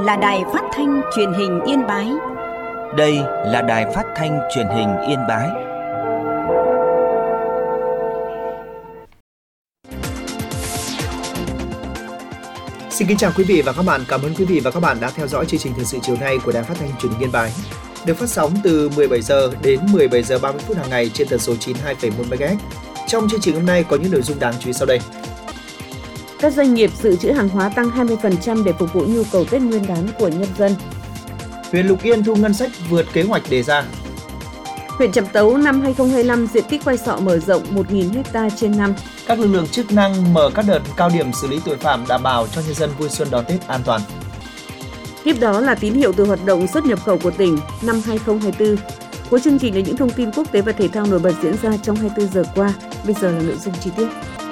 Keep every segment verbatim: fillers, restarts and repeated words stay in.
là đài phát thanh truyền hình Yên Bái. Đây là đài phát thanh truyền hình Yên Bái. Xin kính chào quý vị và các bạn. Cảm ơn quý vị và các bạn đã theo dõi chương trình thời sự chiều nay của đài phát thanh truyền hình Yên Bái. Được phát sóng từ mười bảy giờ đến mười bảy giờ ba mươi phút hàng ngày trên tần số chín mươi hai phẩy một mê ga héc. Trong chương trình hôm nay có những nội dung đáng chú ý sau đây. Các doanh nghiệp dự trữ hàng hóa tăng hai mươi phần trăm để phục vụ nhu cầu Tết Nguyên đán của nhân dân. Huyện Lục Yên thu ngân sách vượt kế hoạch đề ra. Huyện Trạm Tấu năm hai không hai lăm diện tích khoai sọ mở rộng một nghìn héc ta trên năm. Các lực lượng chức năng mở các đợt cao điểm xử lý tội phạm đảm bảo cho nhân dân vui xuân đón Tết an toàn. Tiếp đó là tín hiệu từ hoạt động xuất nhập khẩu của tỉnh năm hai không hai tư. Cuối chương trình là những thông tin quốc tế và thể thao nổi bật diễn ra trong hai mươi bốn giờ qua. Bây giờ là nội dung chi tiết.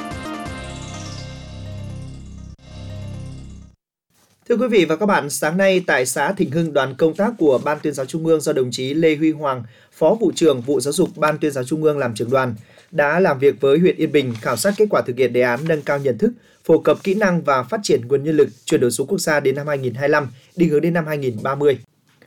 Thưa quý vị và các bạn, sáng nay tại xã Thịnh Hưng, đoàn công tác của Ban Tuyên giáo Trung ương do đồng chí Lê Huy Hoàng, Phó Vụ trưởng Vụ Giáo dục Ban Tuyên giáo Trung ương làm trưởng đoàn, đã làm việc với huyện Yên Bình khảo sát kết quả thực hiện đề án nâng cao nhận thức, phổ cập kỹ năng và phát triển nguồn nhân lực chuyển đổi số quốc gia đến năm hai không hai lăm, định hướng đến năm hai không ba mươi.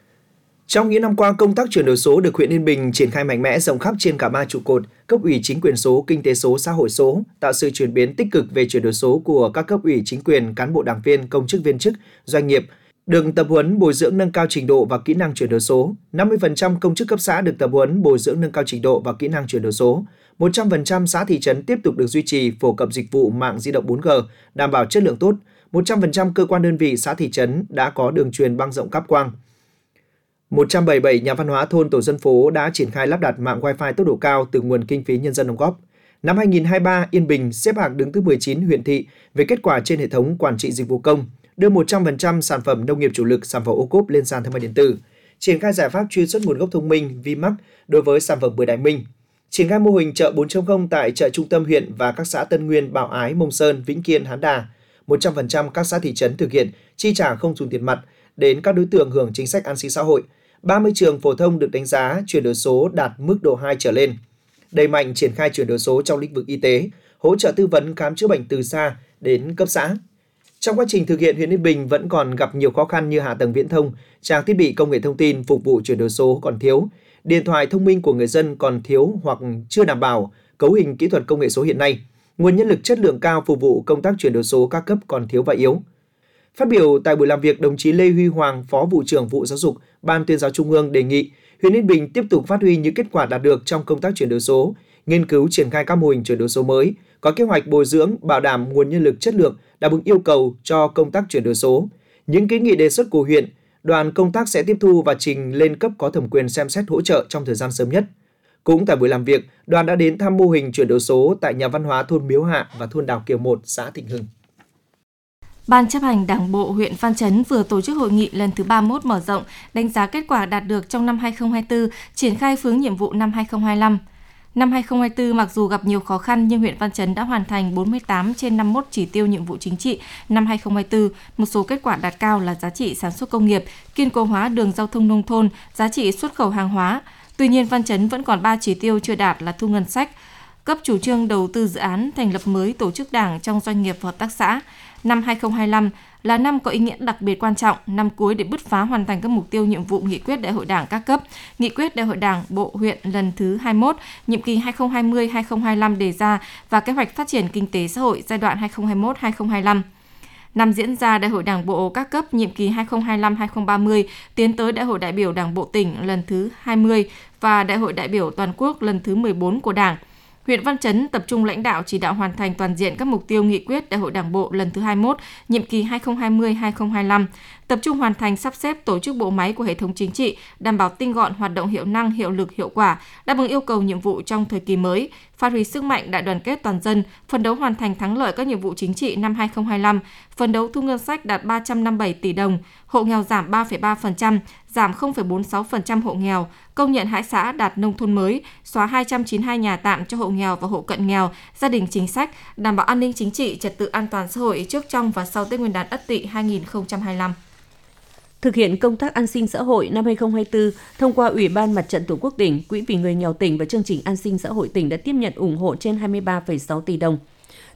Trong những năm qua, công tác chuyển đổi số được huyện Yên Bình triển khai mạnh mẽ rộng khắp trên cả ba trụ cột: cấp ủy chính quyền số, kinh tế số, xã hội số, tạo sự chuyển biến tích cực về chuyển đổi số của các cấp ủy chính quyền, cán bộ đảng viên, công chức viên chức, doanh nghiệp, được tập huấn bồi dưỡng nâng cao trình độ và kỹ năng chuyển đổi số. năm mươi phần trăm công chức cấp xã được tập huấn bồi dưỡng nâng cao trình độ và kỹ năng chuyển đổi số. một trăm phần trăm xã thị trấn tiếp tục được duy trì phổ cập dịch vụ mạng di động bốn G, đảm bảo chất lượng tốt. một trăm phần trăm cơ quan đơn vị xã thị trấn đã có đường truyền băng rộng cáp quang. một trăm bảy mươi bảy nhà văn hóa thôn tổ dân phố đã triển khai lắp đặt mạng Wi-Fi tốc độ cao từ nguồn kinh phí nhân dân đóng góp. Năm hai không hai ba, Yên Bình xếp hạng đứng thứ mười chín huyện thị về kết quả trên hệ thống quản trị dịch vụ công, đưa một trăm phần trăm sản phẩm nông nghiệp chủ lực, sản phẩm ô cốp lên sàn thương mại điện tử, triển khai giải pháp truy xuất nguồn gốc thông minh vi mắc đối với sản phẩm bưởi Đại Minh, triển khai mô hình chợ bốn chấm không tại chợ trung tâm huyện và các xã Tân Nguyên, Bảo Ái, Mông Sơn, Vĩnh Kiên, Hán Đà. một trăm phần trăm các xã thị trấn thực hiện chi trả không dùng tiền mặt đến các đối tượng hưởng chính sách an sinh xã hội. ba mươi trường phổ thông được đánh giá chuyển đổi số đạt mức độ hai trở lên. Đẩy mạnh triển khai chuyển đổi số trong lĩnh vực y tế, hỗ trợ tư vấn khám chữa bệnh từ xa đến cấp xã. Trong quá trình thực hiện, huyện Yên Bình vẫn còn gặp nhiều khó khăn như hạ tầng viễn thông, trang thiết bị công nghệ thông tin phục vụ chuyển đổi số còn thiếu, điện thoại thông minh của người dân còn thiếu hoặc chưa đảm bảo, cấu hình kỹ thuật công nghệ số hiện nay, nguồn nhân lực chất lượng cao phục vụ công tác chuyển đổi số các cấp còn thiếu và yếu. Phát biểu tại buổi làm việc, đồng chí Lê Huy Hoàng, Phó Vụ trưởng Vụ Giáo dục Ban Tuyên giáo Trung ương đề nghị huyện Yên Bình tiếp tục phát huy những kết quả đạt được trong công tác chuyển đổi số, nghiên cứu triển khai các mô hình chuyển đổi số mới, có kế hoạch bồi dưỡng, bảo đảm nguồn nhân lực chất lượng đáp ứng yêu cầu cho công tác chuyển đổi số. Những kiến nghị đề xuất của huyện, đoàn công tác sẽ tiếp thu và trình lên cấp có thẩm quyền xem xét hỗ trợ trong thời gian sớm nhất. Cũng tại buổi làm việc, đoàn đã đến thăm mô hình chuyển đổi số tại nhà văn hóa thôn Miếu Hạ và thôn Đào Kiều một, xã Thịnh Hưng. Ban chấp hành Đảng bộ huyện Văn Chấn vừa tổ chức hội nghị lần thứ ba mươi mốt mở rộng, đánh giá kết quả đạt được trong năm hai không hai tư, triển khai phương nhiệm vụ năm hai không hai lăm. Năm hai không hai tư mặc dù gặp nhiều khó khăn nhưng huyện Văn Chấn đã hoàn thành bốn mươi tám trên năm mươi mốt chỉ tiêu nhiệm vụ chính trị năm hai không hai tư. Một số kết quả đạt cao là giá trị sản xuất công nghiệp, kiên cố hóa đường giao thông nông thôn, giá trị xuất khẩu hàng hóa. Tuy nhiên, Văn Chấn vẫn còn ba chỉ tiêu chưa đạt là thu ngân sách, cấp chủ trương đầu tư dự án, thành lập mới tổ chức đảng trong doanh nghiệp và hợp tác xã. Năm hai không hai lăm là năm có ý nghĩa đặc biệt quan trọng, năm cuối để bứt phá hoàn thành các mục tiêu nhiệm vụ nghị quyết Đại hội Đảng các cấp, nghị quyết Đại hội Đảng bộ huyện lần thứ hai mươi mốt, nhiệm kỳ hai nghìn không trăm hai mươi đến hai nghìn không trăm hai mươi lăm đề ra và kế hoạch phát triển kinh tế xã hội giai đoạn hai nghìn không trăm hai mươi mốt đến hai nghìn không trăm hai mươi lăm. Năm diễn ra Đại hội Đảng bộ các cấp nhiệm kỳ hai nghìn không trăm hai mươi lăm đến hai nghìn không trăm ba mươi, tiến tới Đại hội đại biểu Đảng bộ tỉnh lần thứ hai mươi và Đại hội đại biểu toàn quốc lần thứ mười bốn của Đảng. Huyện Văn Chấn tập trung lãnh đạo chỉ đạo hoàn thành toàn diện các mục tiêu nghị quyết Đại hội Đảng bộ lần thứ hai mươi mốt, nhiệm kỳ hai nghìn không trăm hai mươi đến hai nghìn không trăm hai mươi lăm, tập trung hoàn thành sắp xếp tổ chức bộ máy của hệ thống chính trị, đảm bảo tinh gọn, hoạt động hiệu năng, hiệu lực, hiệu quả, đáp ứng yêu cầu nhiệm vụ trong thời kỳ mới, phát huy sức mạnh đại đoàn kết toàn dân, phấn đấu hoàn thành thắng lợi các nhiệm vụ chính trị năm hai nghìn không trăm hai mươi lăm, phấn đấu thu ngân sách đạt ba trăm năm mươi bảy tỷ đồng, hộ nghèo giảm ba phẩy ba phần trăm, giảm không phẩy bốn mươi sáu phần trăm hộ nghèo, công nhận hai xã đạt nông thôn mới, xóa hai trăm chín mươi hai nhà tạm cho hộ nghèo và hộ cận nghèo, gia đình chính sách, đảm bảo an ninh chính trị, trật tự an toàn xã hội trước, trong và sau Tết Nguyên đán Ất Tỵ hai nghìn không trăm hai mươi lăm. Thực hiện công tác an sinh xã hội năm hai không hai tư, thông qua Ủy ban Mặt trận Tổ quốc tỉnh, Quỹ vì người nghèo tỉnh và chương trình an sinh xã hội tỉnh đã tiếp nhận ủng hộ trên hai mươi ba phẩy sáu tỷ đồng.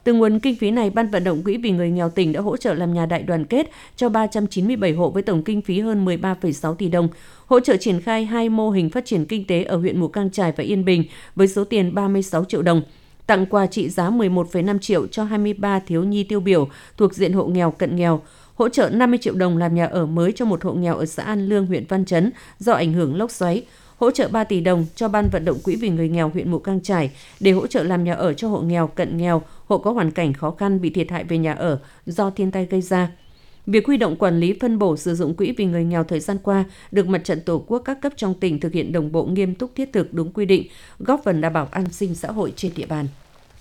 Từ nguồn kinh phí này, Ban vận động Quỹ vì người nghèo tỉnh đã hỗ trợ làm nhà đại đoàn kết cho ba trăm chín mươi bảy hộ với tổng kinh phí hơn mười ba phẩy sáu tỷ đồng, hỗ trợ triển khai hai mô hình phát triển kinh tế ở huyện Mù Cang Chải và Yên Bình với số tiền ba mươi sáu triệu đồng, tặng quà trị giá mười một phẩy năm triệu cho hai mươi ba thiếu nhi tiêu biểu thuộc diện hộ nghèo cận nghèo, hỗ trợ năm mươi triệu đồng làm nhà ở mới cho một hộ nghèo ở xã An Lương, huyện Văn Chấn do ảnh hưởng lốc xoáy, hỗ trợ ba tỷ đồng cho Ban vận động Quỹ vì người nghèo huyện Mù Cang Chải để hỗ trợ làm nhà ở cho hộ nghèo cận nghèo, hộ có hoàn cảnh khó khăn bị thiệt hại về nhà ở do thiên tai gây ra. Việc huy động quản lý phân bổ sử dụng quỹ vì người nghèo thời gian qua được Mặt trận Tổ quốc các cấp trong tỉnh thực hiện đồng bộ, nghiêm túc, thiết thực, đúng quy định, góp phần đảm bảo an sinh xã hội trên địa bàn.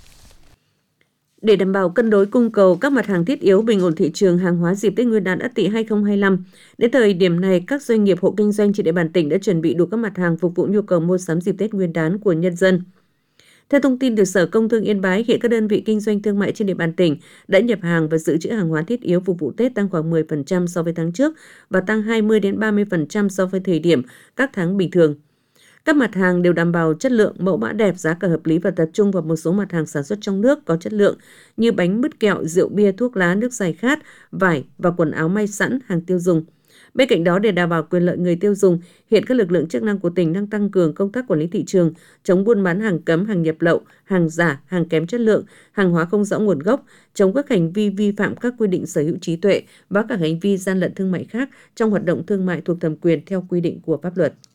Để đảm bảo cân đối cung cầu các mặt hàng thiết yếu, bình ổn thị trường hàng hóa dịp Tết Nguyên đán Ất Tỵ hai không hai lăm, đến thời điểm này, các doanh nghiệp hộ kinh doanh trên địa bàn tỉnh đã chuẩn bị đủ các mặt hàng phục vụ nhu cầu mua sắm dịp Tết Nguyên đán của nhân dân. Theo thông tin từ Sở Công Thương Yên Bái, hiện các đơn vị kinh doanh thương mại trên địa bàn tỉnh đã nhập hàng và dự trữ hàng hóa thiết yếu phục vụ Tết tăng khoảng mười phần trăm so với tháng trước và tăng hai mươi đến ba mươi phần trăm so với thời điểm các tháng bình thường. Các mặt hàng đều đảm bảo chất lượng, mẫu mã đẹp, giá cả hợp lý và tập trung vào một số mặt hàng sản xuất trong nước có chất lượng như bánh mứt kẹo, rượu bia, thuốc lá, nước giải khát, vải và quần áo may sẵn, hàng tiêu dùng. Bên cạnh đó, để đảm bảo quyền lợi người tiêu dùng, hiện các lực lượng chức năng của tỉnh đang tăng cường công tác quản lý thị trường, chống buôn bán hàng cấm, hàng nhập lậu, hàng giả, hàng kém chất lượng, hàng hóa không rõ nguồn gốc, chống các hành vi vi phạm các quy định sở hữu trí tuệ và các hành vi gian lận thương mại khác trong hoạt động thương mại thuộc thẩm quyền theo quy định của pháp luật.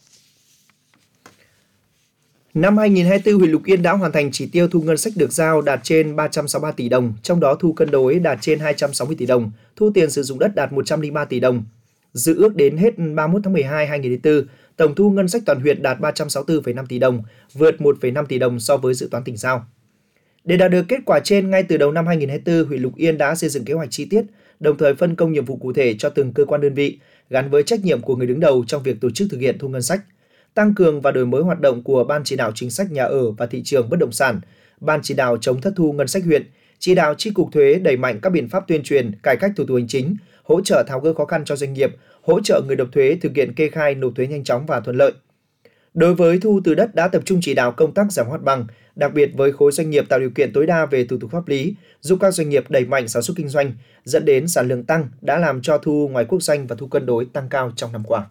Năm hai nghìn không trăm hai mươi tư, huyện Lục Yên đã hoàn thành chỉ tiêu thu ngân sách được giao đạt trên ba trăm sáu mươi ba tỷ đồng, trong đó thu cân đối đạt trên hai trăm sáu mươi tỷ đồng, thu tiền sử dụng đất đạt một trăm lẻ ba tỷ đồng. Dự ước đến hết ba mươi mốt tháng mười hai năm hai nghìn không trăm lẻ bốn, tổng thu ngân sách toàn huyện đạt ba trăm sáu mươi tư phẩy năm tỷ đồng, vượt một phẩy năm tỷ đồng so với dự toán tỉnh giao. Để đạt được kết quả trên, ngay từ đầu năm hai nghìn không trăm hai mươi tư, huyện Lục Yên đã xây dựng kế hoạch chi tiết, đồng thời phân công nhiệm vụ cụ thể cho từng cơ quan đơn vị, gắn với trách nhiệm của người đứng đầu trong việc tổ chức thực hiện thu ngân sách, tăng cường và đổi mới hoạt động của Ban chỉ đạo chính sách nhà ở và thị trường bất động sản, Ban chỉ đạo chống thất thu ngân sách huyện, chỉ đạo chi cục thuế đẩy mạnh các biện pháp tuyên truyền, cải cách thủ tục hành chính, hỗ trợ tháo gỡ khó khăn cho doanh nghiệp, hỗ trợ người nộp thuế thực hiện kê khai nộp thuế nhanh chóng và thuận lợi. Đối với thu từ đất, đã tập trung chỉ đạo công tác giảm mặt bằng, đặc biệt với khối doanh nghiệp tạo điều kiện tối đa về thủ tục pháp lý, giúp các doanh nghiệp đẩy mạnh sản xuất kinh doanh, dẫn đến sản lượng tăng, đã làm cho thu ngoài quốc doanh và thu cân đối tăng cao trong năm qua.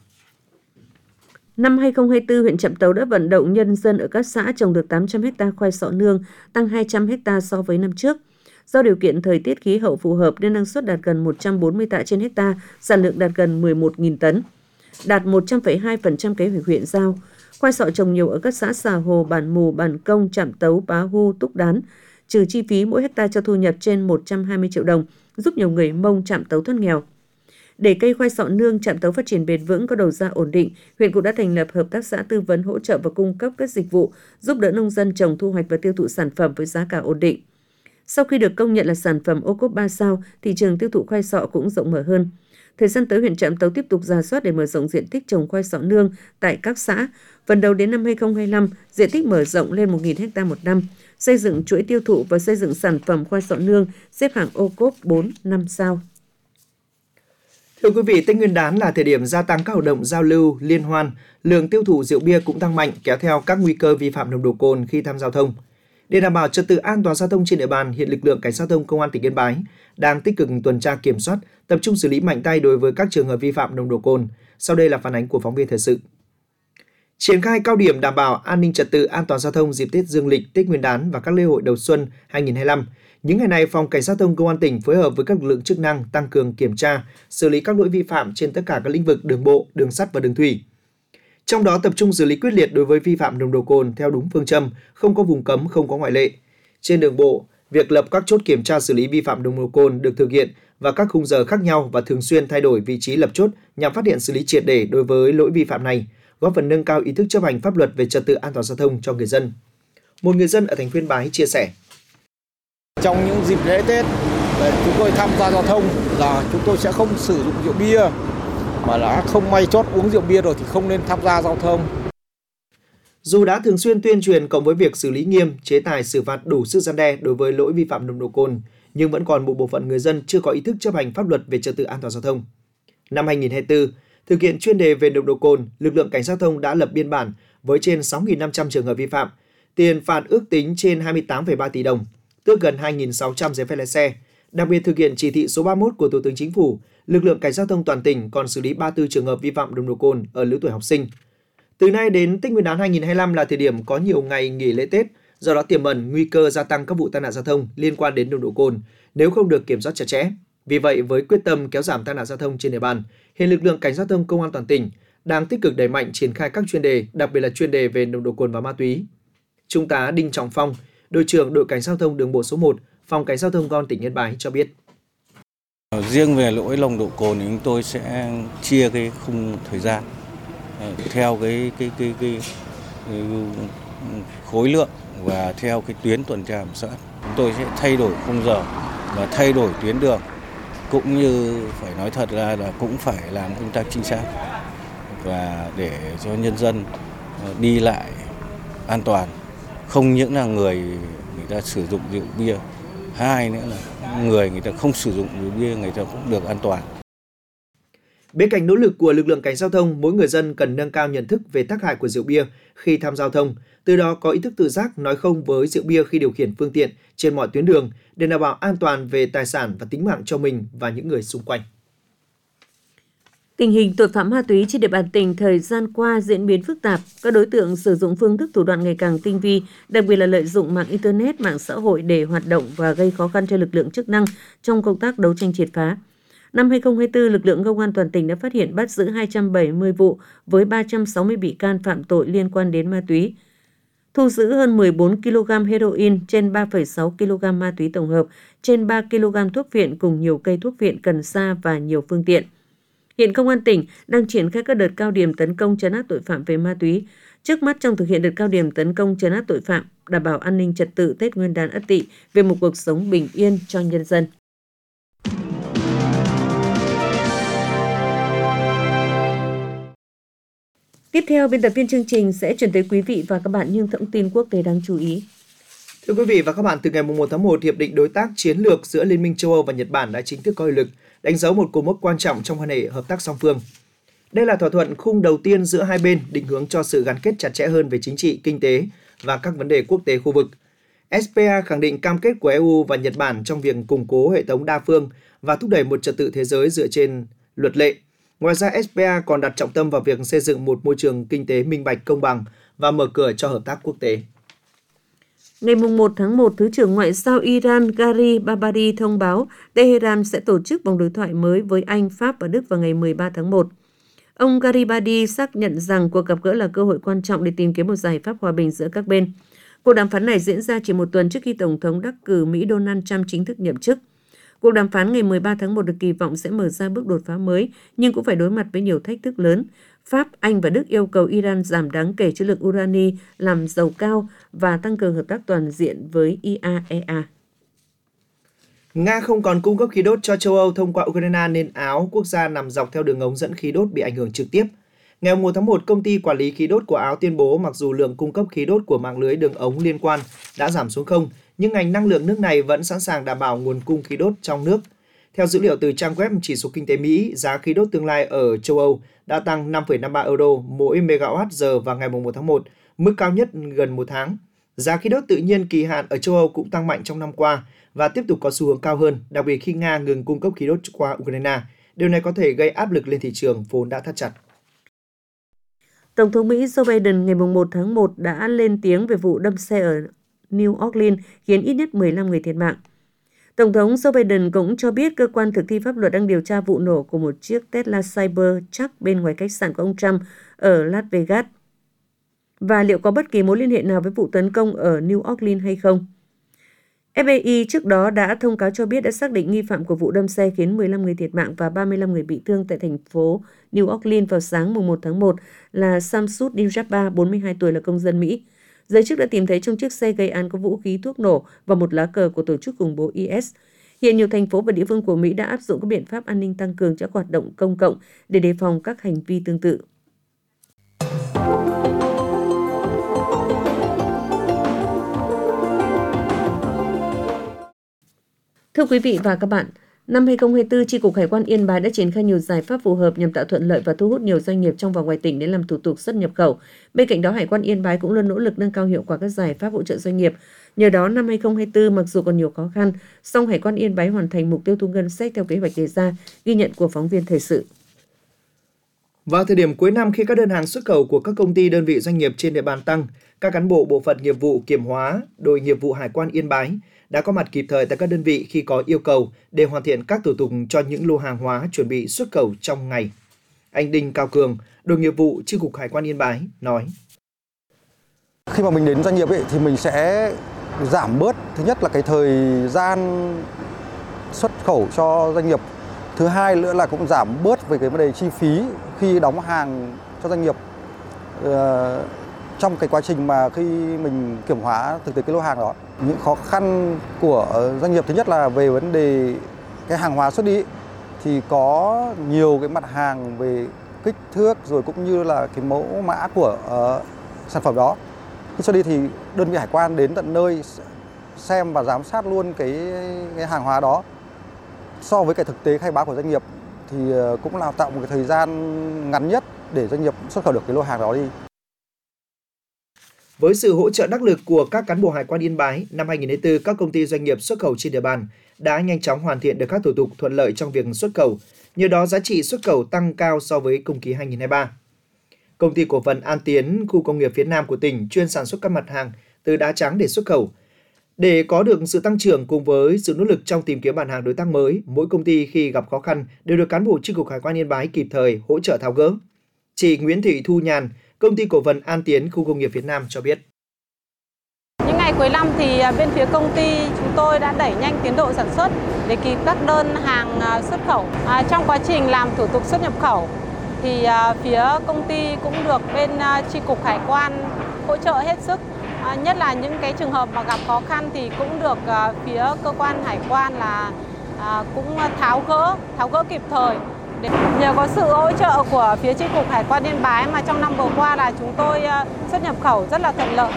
Năm hai không hai tư, huyện Trạm Tấu đã vận động nhân dân ở các xã trồng được tám trăm héc ta khoai sọ nương, tăng hai trăm héc ta so với năm trước. Do điều kiện thời tiết khí hậu phù hợp nên năng suất đạt gần một trăm bốn mươi tạ trên héc ta, sản lượng đạt gần mười một nghìn tấn, đạt một trăm phẩy hai phần trăm kế hoạch huyện giao. Khoai sọ trồng nhiều ở các xã Xà Hồ, Bản Mù, Bản Công, Trạm Tấu, Bá Hu, Túc Đán, trừ chi phí mỗi héc ta cho thu nhập trên một trăm hai mươi triệu đồng, giúp nhiều người Mông Trạm Tấu thoát nghèo. Để cây khoai sọ nương Trạm Tấu phát triển bền vững, có đầu ra ổn định, huyện cũng đã thành lập hợp tác xã tư vấn, hỗ trợ và cung cấp các dịch vụ giúp đỡ nông dân trồng, thu hoạch và tiêu thụ sản phẩm với giá cả ổn định. Sau khi được công nhận là sản phẩm ô cốp ba sao, thị trường tiêu thụ khoai sọ cũng rộng mở hơn. Thời gian tới, huyện Trạm Tấu tiếp tục rà soát để mở rộng diện tích trồng khoai sọ nương tại các xã. Phần đầu đến năm hai không hai lăm, diện tích mở rộng lên một nghìn héc ta một năm, xây dựng chuỗi tiêu thụ và xây dựng sản phẩm khoai sọ nương xếp hạng ô cốp bốn, năm sao. Thưa quý vị, Tết Nguyên đán là thời điểm gia tăng các hoạt động giao lưu, liên hoan, lượng tiêu thụ rượu bia cũng tăng mạnh, kéo theo các nguy cơ vi phạm nồng độ cồn khi tham gia giao thông. Để đảm bảo trật tự an toàn giao thông trên địa bàn, hiện lực lượng cảnh sát giao thông Công an tỉnh Yên Bái đang tích cực tuần tra kiểm soát, tập trung xử lý mạnh tay đối với các trường hợp vi phạm nồng độ cồn. Sau đây là phản ánh của phóng viên thời sự. Triển khai cao điểm đảm bảo an ninh trật tự an toàn giao thông dịp Tết Dương lịch, Tết Nguyên đán và các lễ hội đầu xuân hai nghìn không trăm hai mươi lăm. Những ngày này, Phòng Cảnh sát giao thông Công an tỉnh phối hợp với các lực lượng chức năng tăng cường kiểm tra, xử lý các lỗi vi phạm trên tất cả các lĩnh vực đường bộ, đường sắt và đường thủy. Trong đó tập trung xử lý quyết liệt đối với vi phạm nồng độ cồn theo đúng phương châm, không có vùng cấm, không có ngoại lệ. Trên đường bộ, việc lập các chốt kiểm tra xử lý vi phạm nồng độ cồn được thực hiện vào các khung giờ khác nhau và thường xuyên thay đổi vị trí lập chốt nhằm phát hiện xử lý triệt để đối với lỗi vi phạm này, góp phần nâng cao ý thức chấp hành pháp luật về trật tự an toàn giao thông cho người dân. Một người dân ở thành phố Yên Bái chia sẻ: Trong những dịp lễ Tết, chúng tôi tham gia giao thông là chúng tôi sẽ không sử dụng rượu bia, mà đã không may chót uống rượu bia rồi thì không nên tham gia giao thông. Dù đã thường xuyên tuyên truyền cộng với việc xử lý nghiêm, chế tài xử phạt đủ sức răn đe đối với lỗi vi phạm nồng độ cồn, nhưng vẫn còn một bộ phận người dân chưa có ý thức chấp hành pháp luật về trật tự an toàn giao thông. Năm hai nghìn không trăm hai mươi tư, thực hiện chuyên đề về nồng độ cồn, lực lượng cảnh sát giao thông đã lập biên bản với trên sáu nghìn năm trăm trường hợp vi phạm, tiền phạt ước tính trên hai mươi tám phẩy ba tỷ đồng. tước gần hai nghìn sáu trăm giấy phép lái xe. Đặc biệt thực hiện chỉ thị số ba mươi mốt của Thủ tướng Chính phủ, lực lượng cảnh sát giao thông toàn tỉnh còn xử lý ba mươi tư trường hợp vi phạm nồng độ cồn ở lứa tuổi học sinh. Từ nay đến Tết Nguyên đán hai nghìn không trăm hai mươi lăm là thời điểm có nhiều ngày nghỉ lễ Tết, do đó tiềm ẩn nguy cơ gia tăng các vụ tai nạn giao thông liên quan đến nồng độ cồn nếu không được kiểm soát chặt chẽ. Vì vậy, với quyết tâm kéo giảm tai nạn giao thông trên địa bàn, hiện lực lượng cảnh sát giao thông công an toàn tỉnh đang tích cực đẩy mạnh triển khai các chuyên đề, đặc biệt là chuyên đề về nồng độ cồn và ma túy. Trung tá Đinh Trọng Phong, đội trưởng đội cảnh sát giao thông đường bộ số một, phòng cảnh sát giao thông công an tỉnh Yên Bái cho biết. Riêng về lỗi nồng độ cồn thì chúng tôi sẽ chia cái khung thời gian theo cái cái cái, cái, cái khối lượng và theo cái tuyến tuần tra kiểm soát. Chúng tôi sẽ thay đổi khung giờ và thay đổi tuyến đường, cũng như phải nói thật ra là cũng phải làm công tác trinh sát và để cho nhân dân đi lại an toàn. Không những là người người ta sử dụng rượu bia, hai nữa là người người ta không sử dụng rượu bia người ta cũng được an toàn. Bên cạnh nỗ lực của lực lượng cảnh sát giao thông, mỗi người dân cần nâng cao nhận thức về tác hại của rượu bia khi tham gia giao thông, từ đó có ý thức tự giác nói không với rượu bia khi điều khiển phương tiện trên mọi tuyến đường để đảm bảo an toàn về tài sản và tính mạng cho mình và những người xung quanh. Tình hình tội phạm ma túy trên địa bàn tỉnh thời gian qua diễn biến phức tạp, các đối tượng sử dụng phương thức thủ đoạn ngày càng tinh vi, đặc biệt là lợi dụng mạng Internet, mạng xã hội để hoạt động và gây khó khăn cho lực lượng chức năng trong công tác đấu tranh triệt phá. Năm hai nghìn không trăm hai mươi tư, lực lượng công an toàn tỉnh đã phát hiện bắt giữ hai trăm bảy mươi vụ với ba trăm sáu mươi bị can phạm tội liên quan đến ma túy, thu giữ hơn mười bốn ki lô gam heroin, trên ba phẩy sáu ki lô gam ma túy tổng hợp, trên ba ki lô gam thuốc viện cùng nhiều cây thuốc viện, cần sa và nhiều phương tiện. Hiện Công an tỉnh đang triển khai các đợt cao điểm tấn công trấn áp tội phạm về ma túy. Trước mắt trong thực hiện đợt cao điểm tấn công trấn áp tội phạm, đảm bảo an ninh trật tự Tết Nguyên đán Ất Tỵ về một cuộc sống bình yên cho nhân dân. Tiếp theo, biên tập viên chương trình sẽ chuyển tới quý vị và các bạn những thông tin quốc tế đáng chú ý. Thưa quý vị và các bạn, từ ngày một tháng một, Hiệp định Đối tác Chiến lược giữa Liên minh châu Âu và Nhật Bản đã chính thức có hiệu lực, đánh dấu một cột mốc quan trọng trong quan hệ hợp tác song phương. Đây là thỏa thuận khung đầu tiên giữa hai bên định hướng cho sự gắn kết chặt chẽ hơn về chính trị, kinh tế và các vấn đề quốc tế khu vực. ét pê a khẳng định cam kết của e u và Nhật Bản trong việc củng cố hệ thống đa phương và thúc đẩy một trật tự thế giới dựa trên luật lệ. Ngoài ra, ét pê a còn đặt trọng tâm vào việc xây dựng một môi trường kinh tế minh bạch, công bằng và mở cửa cho hợp tác quốc tế. Ngày một tháng một, Thứ trưởng Ngoại giao Iran Gari Babadi thông báo Tehran sẽ tổ chức vòng đối thoại mới với Anh, Pháp và Đức vào ngày mười ba tháng một. Ông Garibadi xác nhận rằng cuộc gặp gỡ là cơ hội quan trọng để tìm kiếm một giải pháp hòa bình giữa các bên. Cuộc đàm phán này diễn ra chỉ một tuần trước khi Tổng thống đắc cử Mỹ Donald Trump chính thức nhậm chức. Cuộc đàm phán ngày mười ba tháng một được kỳ vọng sẽ mở ra bước đột phá mới, nhưng cũng phải đối mặt với nhiều thách thức lớn. Pháp, Anh và Đức yêu cầu Iran giảm đáng kể trữ lượng urani, làm dầu cao và tăng cường hợp tác toàn diện với i a e a. Nga không còn cung cấp khí đốt cho châu Âu thông qua Ukraine nên Áo, quốc gia nằm dọc theo đường ống dẫn khí đốt, bị ảnh hưởng trực tiếp. Ngày một tháng một, công ty quản lý khí đốt của Áo tuyên bố mặc dù lượng cung cấp khí đốt của mạng lưới đường ống liên quan đã giảm xuống không, nhưng ngành năng lượng nước này vẫn sẵn sàng đảm bảo nguồn cung khí đốt trong nước. Theo dữ liệu từ trang web chỉ số kinh tế Mỹ, giá khí đốt tương lai ở châu Âu đã tăng năm phẩy năm mươi ba euro mỗi megawatt giờ vào ngày một tháng một, mức cao nhất gần một tháng. Giá khí đốt tự nhiên kỳ hạn ở châu Âu cũng tăng mạnh trong năm qua và tiếp tục có xu hướng cao hơn, đặc biệt khi Nga ngừng cung cấp khí đốt qua Ukraine. Điều này có thể gây áp lực lên thị trường vốn đã thắt chặt. Tổng thống Mỹ Joe Biden ngày một tháng một đã lên tiếng về vụ đâm xe ở New Orleans khiến ít nhất mười lăm người thiệt mạng. Tổng thống Joe Biden cũng cho biết cơ quan thực thi pháp luật đang điều tra vụ nổ của một chiếc Tesla Cybertruck bên ngoài khách sạn của ông Trump ở Las Vegas và liệu có bất kỳ mối liên hệ nào với vụ tấn công ở New Orleans hay không. ép bê i trước đó đã thông cáo cho biết đã xác định nghi phạm của vụ đâm xe khiến mười lăm người thiệt mạng và ba mươi lăm người bị thương tại thành phố New Orleans vào sáng một tháng một là Samsud Dijabba, bốn mươi hai tuổi, là công dân Mỹ. Giới chức đã tìm thấy trong chiếc xe gây án có vũ khí, thuốc nổ và một lá cờ của tổ chức khủng bố i ét. Hiện nhiều thành phố và địa phương của Mỹ đã áp dụng các biện pháp an ninh tăng cường cho các hoạt động công cộng để đề phòng các hành vi tương tự. Thưa quý vị và các bạn, Năm hai không hai tư, Chi cục Hải quan Yên Bái đã triển khai nhiều giải pháp phù hợp nhằm tạo thuận lợi và thu hút nhiều doanh nghiệp trong và ngoài tỉnh đến làm thủ tục xuất nhập khẩu. Bên cạnh đó, Hải quan Yên Bái cũng luôn nỗ lực nâng cao hiệu quả các giải pháp hỗ trợ doanh nghiệp. Nhờ đó, năm hai không hai tư mặc dù còn nhiều khó khăn, song Hải quan Yên Bái hoàn thành mục tiêu thu ngân sách theo kế hoạch đề ra, ghi nhận của phóng viên thời sự. Vào thời điểm cuối năm, khi các đơn hàng xuất khẩu của các công ty đơn vị doanh nghiệp trên địa bàn tăng, các cán bộ bộ phận nghiệp vụ kiểm hóa, đội nghiệp vụ Hải quan Yên Bái đã có mặt kịp thời tại các đơn vị khi có yêu cầu để hoàn thiện các thủ tục cho những lô hàng hóa chuẩn bị xuất khẩu trong ngày. Anh Đinh Cao Cường, đội nghiệp vụ Chi cục Hải quan Yên Bái nói: Khi mà mình đến doanh nghiệp ấy, thì mình sẽ giảm bớt, thứ nhất là cái thời gian xuất khẩu cho doanh nghiệp. Thứ hai nữa là cũng giảm bớt về cái vấn đề chi phí khi đóng hàng cho doanh nghiệp. Ờ, trong cái quá trình mà khi mình kiểm hóa thực tế cái lô hàng đó. Những khó khăn của doanh nghiệp thứ nhất là về vấn đề cái hàng hóa xuất đi thì có nhiều cái mặt hàng về kích thước rồi cũng như là cái mẫu mã của uh, sản phẩm đó. Khi xuất đi thì đơn vị hải quan đến tận nơi xem và giám sát luôn cái, cái hàng hóa đó. So với cái thực tế khai báo của doanh nghiệp thì cũng là tạo một cái thời gian ngắn nhất để doanh nghiệp xuất khẩu được cái lô hàng đó đi. Với sự hỗ trợ đắc lực của các cán bộ Hải quan Yên Bái, năm hai không hai tư, các công ty doanh nghiệp xuất khẩu trên địa bàn đã nhanh chóng hoàn thiện được các thủ tục thuận lợi trong việc xuất khẩu. Nhờ đó, giá trị xuất khẩu tăng cao so với cùng kỳ hai không hai ba. Công ty cổ phần An Tiến, khu công nghiệp phía Nam của tỉnh chuyên sản xuất các mặt hàng từ đá trắng để xuất khẩu. Để có được sự tăng trưởng cùng với sự nỗ lực trong tìm kiếm bản hàng đối tác mới, mỗi công ty khi gặp khó khăn đều được cán bộ Chi cục Hải quan Yên Bái kịp thời hỗ trợ tháo gỡ. Chị Nguyễn Thị Thu Nhàn, Công ty cổ phần An Tiến, khu công nghiệp phía Nam cho biết. Những ngày cuối năm thì bên phía công ty chúng tôi đã đẩy nhanh tiến độ sản xuất để kịp các đơn hàng xuất khẩu. À, trong quá trình làm thủ tục xuất nhập khẩu thì à, phía công ty cũng được bên à, Chi cục Hải quan hỗ trợ hết sức. À, nhất là những cái trường hợp mà gặp khó khăn thì cũng được à, phía cơ quan hải quan là à, cũng tháo gỡ, tháo gỡ kịp thời. Để nhờ có sự hỗ trợ của phía Chi cục Hải quan Yên Bái mà trong năm vừa qua là chúng tôi xuất nhập khẩu rất là thuận lợi.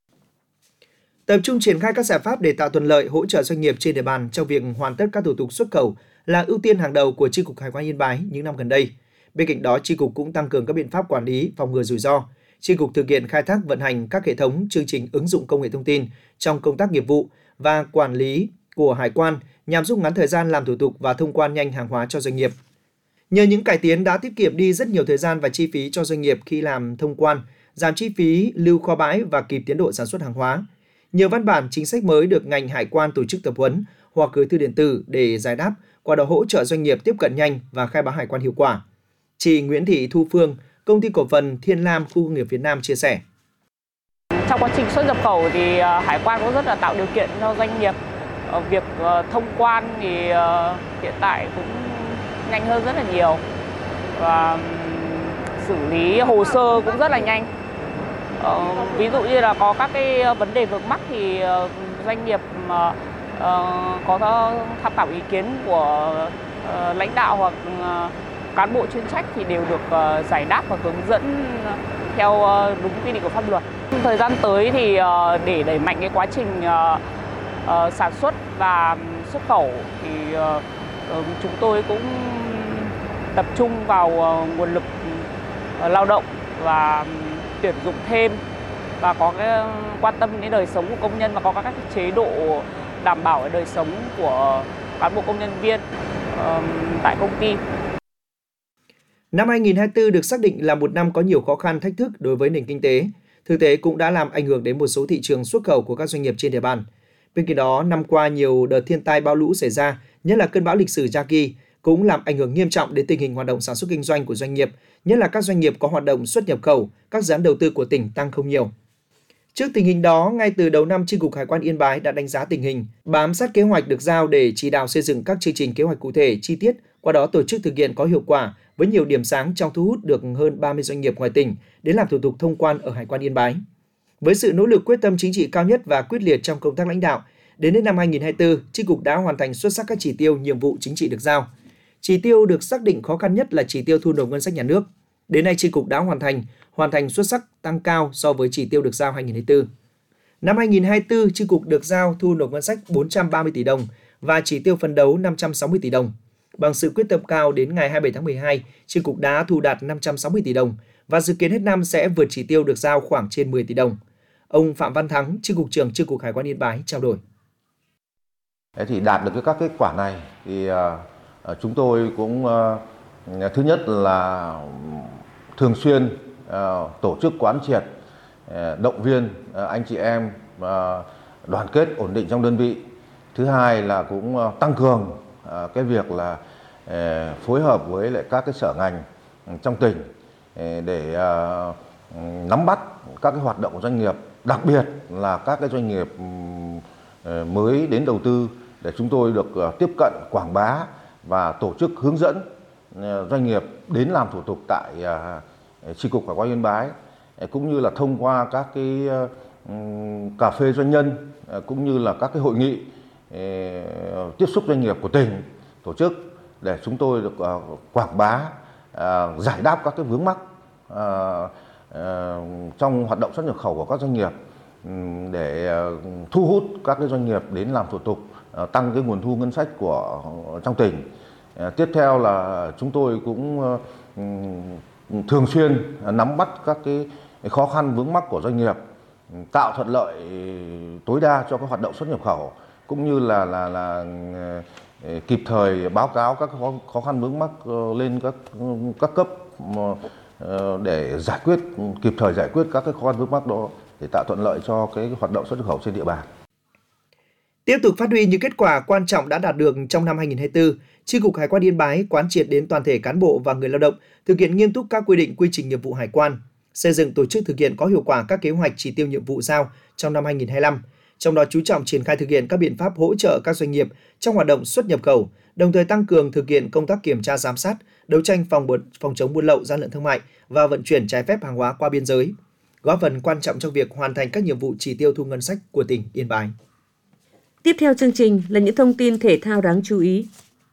Tập trung triển khai các giải pháp để tạo thuận lợi hỗ trợ doanh nghiệp trên địa bàn trong việc hoàn tất các thủ tục xuất khẩu là ưu tiên hàng đầu của Chi cục Hải quan Yên Bái những năm gần đây. Bên cạnh đó, Chi cục cũng tăng cường các biện pháp quản lý, phòng ngừa rủi ro. Chi cục thực hiện khai thác vận hành các hệ thống chương trình ứng dụng công nghệ thông tin trong công tác nghiệp vụ và quản lý của hải quan nhằm rút ngắn thời gian làm thủ tục và thông quan nhanh hàng hóa cho doanh nghiệp. Nhờ những cải tiến đã tiết kiệm đi rất nhiều thời gian và chi phí cho doanh nghiệp khi làm thông quan, giảm chi phí lưu kho bãi và kịp tiến độ sản xuất hàng hóa. Nhiều văn bản chính sách mới được ngành hải quan tổ chức tập huấn hoặc gửi thư điện tử để giải đáp, qua đó hỗ trợ doanh nghiệp tiếp cận nhanh và khai báo hải quan hiệu quả. Chị Nguyễn Thị Thu Phương, Công ty cổ phần Thiên Lam, khu công nghiệp phía Nam chia sẻ. Trong quá trình xuất nhập khẩu thì hải quan cũng rất là tạo điều kiện cho doanh nghiệp. Việc thông quan thì hiện tại cũng nhanh hơn rất là nhiều và xử lý hồ sơ cũng rất là nhanh. Ờ, ví dụ như là có các cái vấn đề vướng mắc thì doanh nghiệp uh, có tham khảo ý kiến của uh, lãnh đạo hoặc uh, cán bộ chuyên trách thì đều được uh, giải đáp và hướng dẫn theo uh, đúng quy định của pháp luật. Thời gian tới thì uh, để đẩy mạnh cái quá trình uh, uh, sản xuất và xuất khẩu thì uh, uh, chúng tôi cũng tập trung vào uh, nguồn lực uh, lao động và tuyển dụng thêm và có cái quan tâm đến đời sống của công nhân và có các chế độ đảm bảo đời sống của cán bộ công nhân viên uh, tại công ty. Năm hai không hai tư được xác định là một năm có nhiều khó khăn thách thức đối với nền kinh tế. Thực tế cũng đã làm ảnh hưởng đến một số thị trường xuất khẩu của các doanh nghiệp trên địa bàn. Bên cạnh đó, năm qua nhiều đợt thiên tai bão lũ xảy ra, nhất là cơn bão lịch sử Yagi, cũng làm ảnh hưởng nghiêm trọng đến tình hình hoạt động sản xuất kinh doanh của doanh nghiệp, nhất là các doanh nghiệp có hoạt động xuất nhập khẩu, các dự án đầu tư của tỉnh tăng không nhiều. Trước tình hình đó, ngay từ đầu năm, Chi cục Hải quan Yên Bái đã đánh giá tình hình, bám sát kế hoạch được giao để chỉ đạo xây dựng các chương trình kế hoạch cụ thể, chi tiết, qua đó tổ chức thực hiện có hiệu quả với nhiều điểm sáng trong thu hút được hơn ba mươi doanh nghiệp ngoài tỉnh đến làm thủ tục thông quan ở Hải quan Yên Bái. Với sự nỗ lực quyết tâm chính trị cao nhất và quyết liệt trong công tác lãnh đạo, đến hết năm hai không hai tư, Chi cục đã hoàn thành xuất sắc các chỉ tiêu nhiệm vụ chính trị được giao. Chỉ tiêu được xác định khó khăn nhất là chỉ tiêu thu nộp ngân sách nhà nước. Đến nay, Chi cục đã hoàn thành, hoàn thành xuất sắc tăng cao so với chỉ tiêu được giao hai không hai tư. Năm hai không hai tư, Chi cục được giao thu nộp ngân sách bốn trăm ba mươi tỷ đồng và chỉ tiêu phấn đấu năm trăm sáu mươi tỷ đồng. Bằng sự quyết tâm cao, đến ngày hai mươi bảy tháng mười hai, chi cục đã thu đạt năm trăm sáu mươi tỷ đồng và dự kiến hết năm sẽ vượt chỉ tiêu được giao khoảng trên mười tỷ đồng. Ông Phạm Văn Thắng, Chi cục trưởng Chi cục Hải quan Yên Bái trao đổi. Thế thì đạt được các kết quả này thì uh, chúng tôi cũng uh, thứ nhất là thường xuyên uh, tổ chức quán triệt, uh, động viên uh, anh chị em uh, đoàn kết ổn định trong đơn vị. Thứ hai là cũng uh, tăng cường uh, cái việc là uh, phối hợp với lại các cái sở ngành trong tỉnh uh, để uh, nắm bắt các cái hoạt động của doanh nghiệp, đặc biệt là các cái doanh nghiệp uh, mới đến đầu tư, để chúng tôi được uh, tiếp cận, quảng bá và tổ chức hướng dẫn uh, doanh nghiệp đến làm thủ tục tại uh, Chi cục Hải quan Yên Bái, uh, cũng như là thông qua các cái uh, cà phê doanh nhân, uh, cũng như là các cái hội nghị uh, tiếp xúc doanh nghiệp của tỉnh tổ chức, để chúng tôi được uh, quảng bá, uh, giải đáp các cái vướng mắc uh, uh, trong hoạt động xuất nhập khẩu của các doanh nghiệp, um, để uh, thu hút các cái doanh nghiệp đến làm thủ tục, tăng cái nguồn thu ngân sách của trong tỉnh. Tiếp theo là chúng tôi cũng thường xuyên nắm bắt các cái khó khăn vướng mắc của doanh nghiệp, tạo thuận lợi tối đa cho các hoạt động xuất nhập khẩu, cũng như là là là kịp thời báo cáo các khó, khó khăn vướng mắc lên các các cấp để giải quyết kịp thời giải quyết các cái khó khăn vướng mắc đó, để tạo thuận lợi cho cái hoạt động xuất nhập khẩu trên địa bàn. Tiếp tục phát huy những kết quả quan trọng đã đạt được trong năm hai nghìn không trăm hai mươi tư, Chi cục Hải quan Yên Bái quán triệt đến toàn thể cán bộ và người lao động thực hiện nghiêm túc các quy định quy trình nghiệp vụ hải quan, xây dựng tổ chức thực hiện có hiệu quả các kế hoạch chỉ tiêu nhiệm vụ giao trong năm hai nghìn không trăm hai mươi lăm, trong đó chú trọng triển khai thực hiện các biện pháp hỗ trợ các doanh nghiệp trong hoạt động xuất nhập khẩu, đồng thời tăng cường thực hiện công tác kiểm tra giám sát, đấu tranh phòng phòng chống buôn lậu, gian lận thương mại và vận chuyển trái phép hàng hóa qua biên giới, góp phần quan trọng trong việc hoàn thành các nhiệm vụ chỉ tiêu thu ngân sách của tỉnh Yên Bái. Tiếp theo chương trình là những thông tin thể thao đáng chú ý.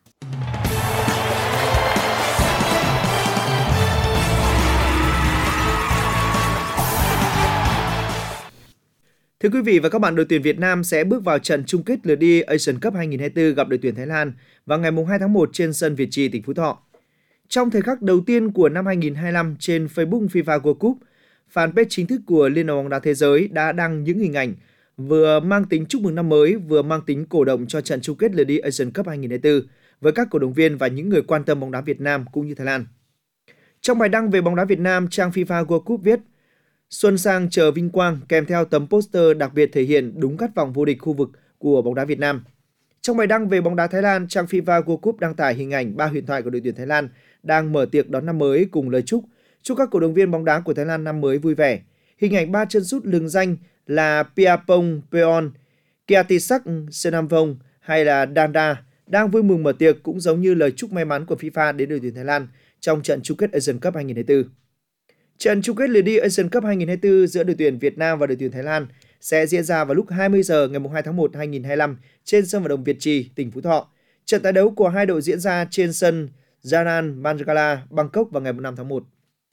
Thưa quý vị và các bạn, đội tuyển Việt Nam sẽ bước vào trận chung kết lượt đi Asian Cup hai nghìn không trăm hai mươi tư gặp đội tuyển Thái Lan vào ngày hai tháng một trên sân Việt Trì, tỉnh Phú Thọ. Trong thời khắc đầu tiên của năm hai nghìn không trăm hai mươi lăm trên Facebook FIFA World Cup, fanpage chính thức của Liên đoàn bóng đá thế giới đã đăng những hình ảnh vừa mang tính chúc mừng năm mới, vừa mang tính cổ động cho trận chung kết lượt đi Asian Cup hai nghìn không trăm hai mươi tư với các cổ động viên và những người quan tâm bóng đá Việt Nam cũng như Thái Lan. Trong bài đăng về bóng đá Việt Nam, trang FIFA World Cup viết: Xuân sang chờ vinh quang, kèm theo tấm poster đặc biệt thể hiện đúng khát vọng vô địch khu vực của bóng đá Việt Nam. Trong bài đăng về bóng đá Thái Lan, trang FIFA World Cup đăng tải hình ảnh ba huyền thoại của đội tuyển Thái Lan đang mở tiệc đón năm mới cùng lời chúc chúc các cổ động viên bóng đá của Thái Lan năm mới vui vẻ. Hình ảnh ba chân sút lừng danh là Piapong Peon, Kiatisak Senamvong hay là Danda đang vui mừng mở tiệc, cũng giống như lời chúc may mắn của FIFA đến đội tuyển Thái Lan trong trận chung kết Asian Cup hai nghìn không trăm hai mươi tư. Trận chung kết lượt đi Asian Cup hai nghìn không trăm hai mươi tư giữa đội tuyển Việt Nam và đội tuyển Thái Lan sẽ diễn ra vào lúc hai mươi giờ ngày hai tháng một năm hai nghìn không trăm hai mươi lăm trên sân vận động Việt Trì, tỉnh Phú Thọ. Trận tái đấu của hai đội diễn ra trên sân Jalan Mangala, Bangkok vào ngày năm tháng một.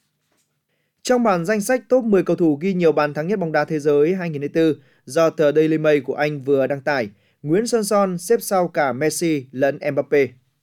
Trong bảng danh sách top mười cầu thủ ghi nhiều bàn thắng nhất bóng đá thế giới hai nghìn không trăm hai mươi tư do tờ Daily Mail của Anh vừa đăng tải, Nguyễn Xuân Son xếp sau cả Messi lẫn Mbappe.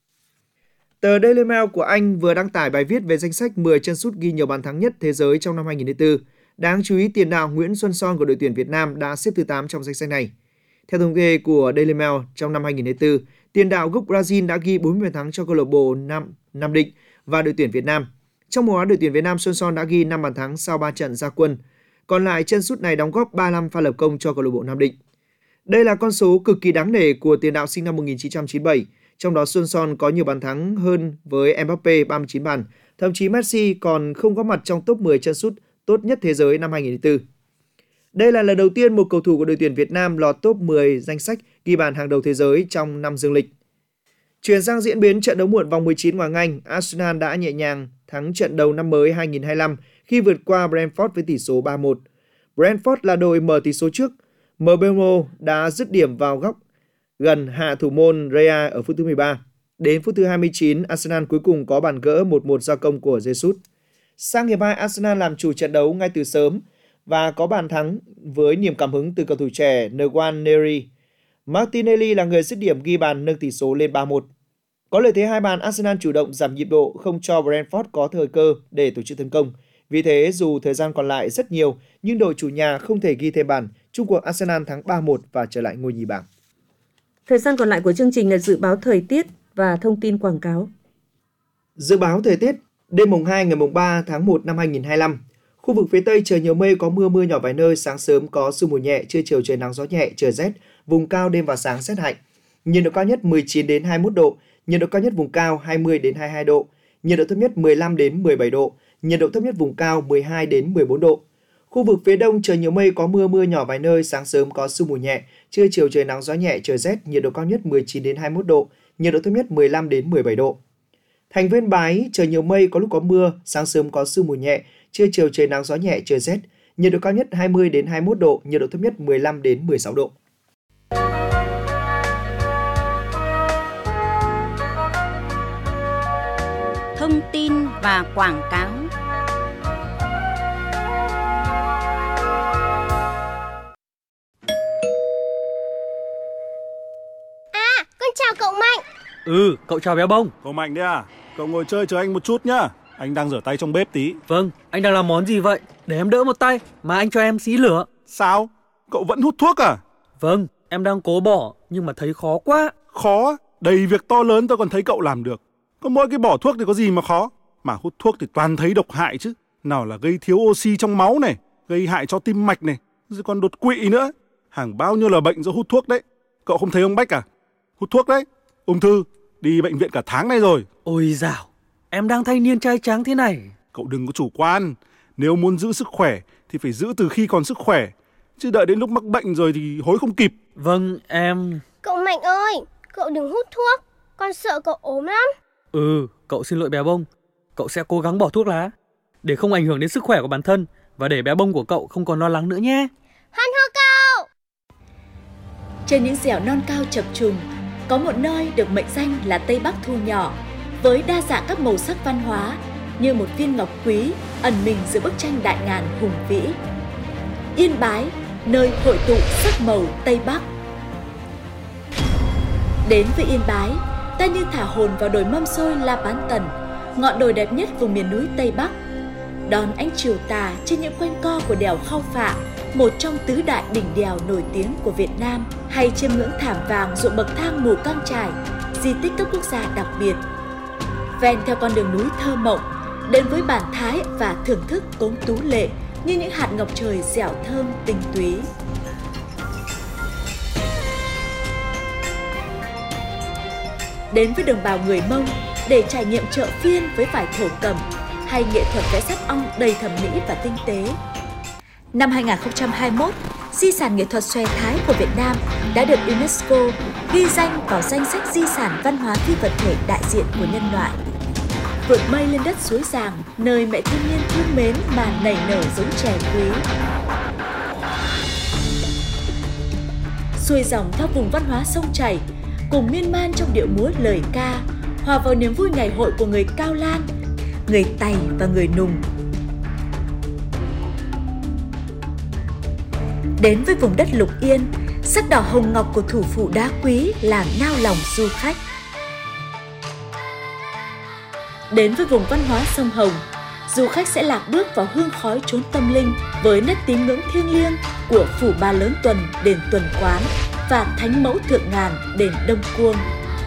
Tờ Daily Mail của Anh vừa đăng tải bài viết về danh sách mười chân sút ghi nhiều bàn thắng nhất thế giới trong năm hai nghìn không trăm hai mươi tư. Đáng chú ý, tiền đạo Nguyễn Xuân Son của đội tuyển Việt Nam đã xếp thứ tám trong danh sách này. Theo thống kê của Daily Mail, trong năm hai nghìn không trăm hai mươi tư, tiền đạo gốc Brazil đã ghi bốn mươi bàn thắng cho câu lạc bộ Nam, Nam Định và đội tuyển Việt Nam. Trong mùa đội tuyển Việt Nam, Xuân Son đã ghi năm bàn thắng sau ba trận ra quân. Còn lại, chân sút này đóng góp ba mươi lăm pha lập công cho câu lạc bộ Nam Định. Đây là con số cực kỳ đáng nể của tiền đạo sinh năm một nghìn chín trăm chín mươi bảy. Trong đó, Xuân Son có nhiều bàn thắng hơn với Mbappe ba mươi chín bàn. Thậm chí Messi còn không có mặt trong top mười chân sút tốt nhất thế giới năm hai nghìn không trăm hai mươi tư. Đây là lần đầu tiên một cầu thủ của đội tuyển Việt Nam lọt top mười danh sách ghi bàn hàng đầu thế giới trong năm dương lịch. Chuyển sang diễn biến trận đấu muộn vòng mười chín Ngoại hạng Anh, Arsenal đã nhẹ nhàng thắng trận đầu năm mới hai nghìn không trăm hai mươi lăm khi vượt qua Brentford với tỷ số ba một. Brentford là đội mở tỷ số trước. Mbeumo đã dứt điểm vào góc gần hạ thủ môn Rea ở phút thứ mười ba. Đến phút thứ hai mươi chín, Arsenal cuối cùng có bàn gỡ một một do công của Jesus. Sang hiệp hai, Arsenal làm chủ trận đấu ngay từ sớm và có bàn thắng với niềm cảm hứng từ cầu thủ trẻ Nwan Nery. Martinelli là người dứt điểm ghi bàn nâng tỷ số lên ba một. Có lợi thế hai bàn, Arsenal chủ động giảm nhịp độ, không cho Brentford có thời cơ để tổ chức tấn công. Vì thế, dù thời gian còn lại rất nhiều, nhưng đội chủ nhà không thể ghi thêm bàn. Chung cuộc Arsenal thắng ba một và trở lại ngôi nhì bảng. Thời gian còn lại của chương trình là dự báo thời tiết và thông tin quảng cáo. Dự báo thời tiết, đêm mùng hai ngày mùng ba tháng một năm hai nghìn không trăm hai mươi lăm. Khu vực phía Tây trời nhiều mây, có mưa mưa nhỏ vài nơi, sáng sớm có sương mù nhẹ, trưa chiều trời nắng gió nhẹ, trời rét, vùng cao đêm và sáng rét hạnh. Nhiệt độ cao nhất mười chín đến hai mươi mốt độ, nhiệt độ cao nhất vùng cao hai mươi đến hai mươi hai độ, nhiệt độ thấp nhất mười lăm đến mười bảy độ, nhiệt độ thấp nhất vùng cao mười hai đến mười bốn độ. Khu vực phía Đông trời nhiều mây, có mưa mưa nhỏ vài nơi, sáng sớm có sương mù nhẹ, trưa chiều trời nắng gió nhẹ, trời rét, nhiệt độ cao nhất mười chín đến hai mươi mốt độ, nhiệt độ thấp nhất mười lăm đến mười bảy độ. Thành phố Yên Bái trời nhiều mây, có lúc có mưa, sáng sớm có sương mù nhẹ, trưa chiều trời nắng gió nhẹ, trời rét, nhiệt độ cao nhất hai mươi đến hai mươi mốt độ, nhiệt độ thấp nhất mười lăm đến mười sáu độ. Thông tin và quảng cáo. À, con chào cậu Mạnh. Ừ, cậu chào Béo Bông. Cậu Mạnh đấy à? Cậu ngồi chơi chờ anh một chút nhá. Anh đang rửa tay trong bếp tí. Vâng, anh đang làm món gì vậy? Để em đỡ một tay, mà anh cho em xí lửa. Sao? Cậu vẫn hút thuốc à? Vâng, em đang cố bỏ, nhưng mà thấy khó quá. Khó? Đầy việc to lớn tôi còn thấy cậu làm được. Có mỗi cái bỏ thuốc thì có gì mà khó. Mà hút thuốc thì toàn thấy độc hại chứ. Nào là gây thiếu oxy trong máu này, gây hại cho tim mạch này, rồi còn đột quỵ nữa. Hàng bao nhiêu là bệnh do hút thuốc đấy. Cậu không thấy ông Bách à? Hút thuốc đấy, ung thư, đi bệnh viện cả tháng nay rồi. Ôi dào, em đang thanh niên trai tráng thế này. Cậu đừng có chủ quan. Nếu muốn giữ sức khỏe thì phải giữ từ khi còn sức khỏe, chứ đợi đến lúc mắc bệnh rồi thì hối không kịp. Vâng, em... Cậu Mạnh ơi, cậu đừng hút thuốc, con sợ cậu ốm lắm. Ừ, cậu xin lỗi Béo Bông. Cậu sẽ cố gắng bỏ thuốc lá, để không ảnh hưởng đến sức khỏe của bản thân, và để Béo Bông của cậu không còn lo lắng nữa nhé. Hân hô cậu! Trên những dẻo non cao chập trùng, có một nơi được mệnh danh là Tây Bắc thu nhỏ, với đa dạng các màu sắc văn hóa, như một viên ngọc quý ẩn mình giữa bức tranh đại ngàn hùng vĩ. Yên Bái, nơi hội tụ sắc màu Tây Bắc. Đến với Yên Bái, ta như thả hồn vào đồi mâm xôi La Bán Tần, ngọn đồi đẹp nhất vùng miền núi Tây Bắc. Đón ánh chiều tà trên những quanh co của đèo Khao Phạ, một trong tứ đại đỉnh đèo nổi tiếng của Việt Nam, hay chiêm ngưỡng thảm vàng ruộng bậc thang Mù Cang Chải, di tích cấp quốc gia đặc biệt. Ven theo con đường núi thơ mộng, đến với bản thái và thưởng thức cốm tú lệ như những hạt ngọc trời dẻo thơm tinh túy. Đến với đồng bào người Mông để trải nghiệm chợ phiên với vải thổ cẩm hay nghệ thuật vẽ sáp ong đầy thẩm mỹ và tinh tế. Năm hai nghìn không trăm hai mươi mốt, di sản nghệ thuật xòe thái của Việt Nam đã được UNESCO ghi danh vào danh sách di sản văn hóa phi vật thể đại diện của nhân loại. Vượt mây lên đất suối Giàng, nơi mẹ thiên nhiên thương mến mà nảy nở giống chè quý. Xuôi dòng theo vùng văn hóa sông chảy, cùng miên man trong điệu múa lời ca, hòa vào niềm vui ngày hội của người Cao Lan, người Tày và người Nùng. Đến với vùng đất Lục Yên, sắc đỏ hồng ngọc của thủ phủ đá quý làm nao lòng du khách. Đến với vùng văn hóa sông Hồng, du khách sẽ lạc bước vào hương khói chốn tâm linh với nét tín ngưỡng thiêng liêng của phủ Ba Lớn Tuần, đền Tuần Quán và Thánh Mẫu Thượng Ngàn, đền Đông Cuông.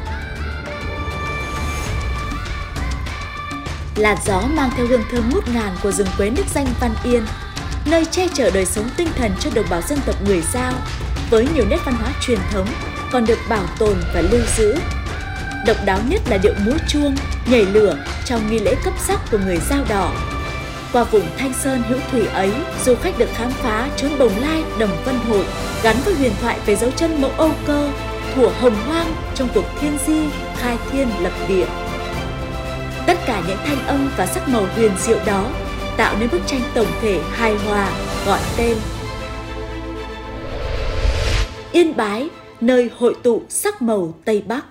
Làn gió mang theo hương thơm ngút ngàn của rừng quế nước danh Văn Yên, nơi che chở đời sống tinh thần cho đồng bào dân tộc người Dao, với nhiều nét văn hóa truyền thống còn được bảo tồn và lưu giữ. Độc đáo nhất là điệu múa chuông, nhảy lửa trong nghi lễ cấp sắc của người Dao Đỏ. Qua vùng Thanh Sơn hữu thủy ấy, du khách được khám phá chốn Bồng Lai, Đồng Vân Hội, gắn với huyền thoại về dấu chân mẫu Âu Cơ, thuở hồng hoang trong cuộc thiên di, khai thiên lập địa. Tất cả những thanh âm và sắc màu huyền diệu đó tạo nên bức tranh tổng thể hài hòa gọi tên Yên Bái, nơi hội tụ sắc màu Tây Bắc.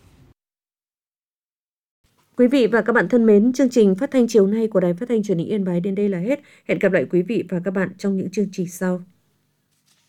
Quý vị và các bạn thân mến, chương trình phát thanh chiều nay của Đài Phát thanh Truyền hình Yên Bái đến đây là hết. Hẹn gặp lại quý vị và các bạn trong những chương trình sau.